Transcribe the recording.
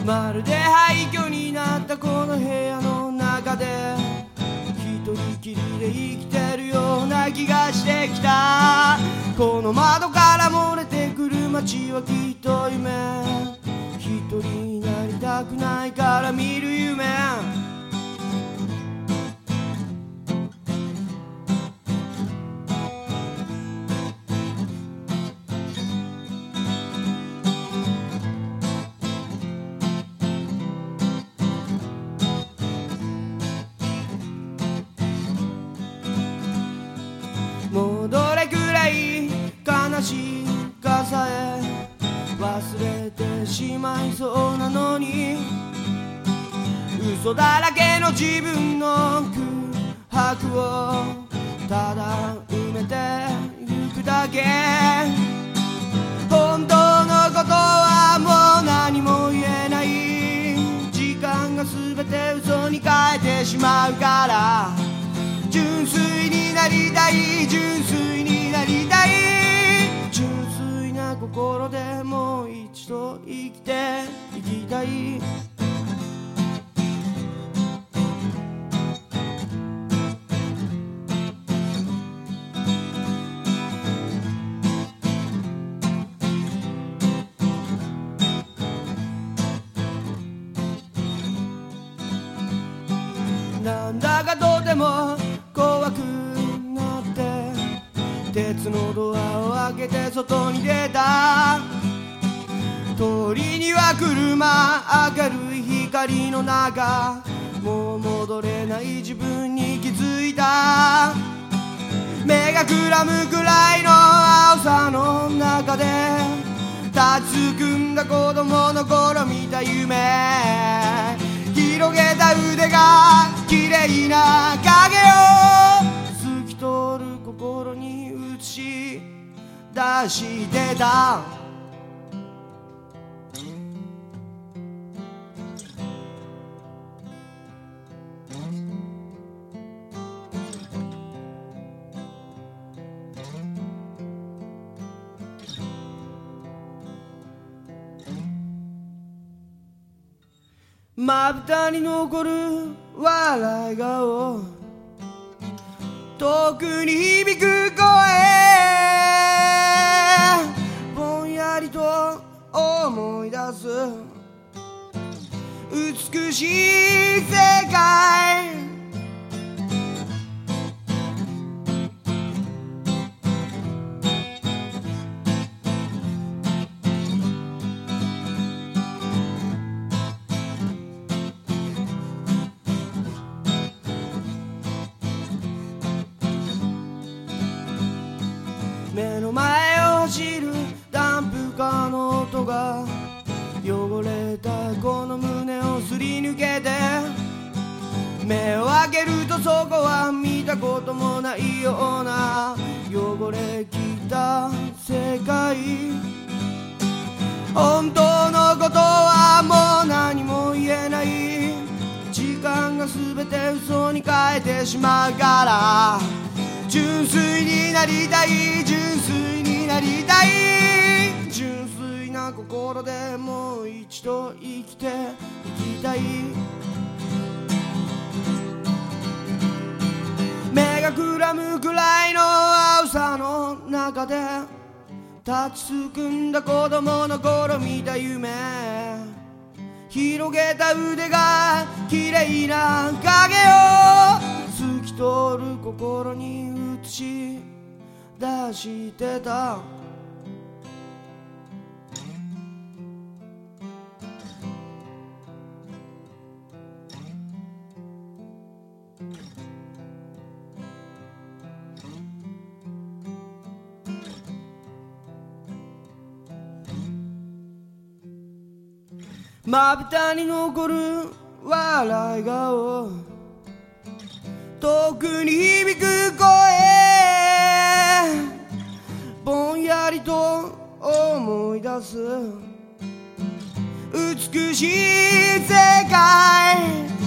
まるで廃墟になったこの部屋の中で一人きりで生きてるような気がしてきた。この窓から漏れてくる街はきっと夢。一人になりたくないから見る夢。もうどれくらい悲しいかさえ忘れてしまいそうなのに、嘘だらけの自分の空白をただ埋めてゆくだけ。本当のことはもう何も言えない。時間が全て嘘に変えてしまうから、純粋になりたい、純粋になりたい。純粋な心でもう一度生きていきたい。なんだかとても怖くなって鉄のドアを開けて外に出た。通りには車、明るい光の中、もう戻れない自分に気づいた。目がくらむくらいの青さの中で立ちすくんだ子供の頃見た夢。広げた腕が綺麗な影を透き通る心に映し出してた。まぶたに残る笑い顔、遠くに響く声、ぼんやりと思い出す美しい世界。目の前を走るダンプカーの音が汚れたこの胸をすり抜けて、目を開けるとそこは見たこともないような汚れきった世界。本当のことはもう何も言えない。時間が全て嘘に変えてしまうから、純粋になりたい、純粋になりたい。純粋な心でもう一度生きていきたい。目がくらむくらいの青さの中で立ちすくんだ子供の頃見た夢。広げた腕が綺麗な影を透き通る心に映し出してた。まぶたに残る笑い顔、遠くに響く声、ぼんやりと思い出す美しい世界。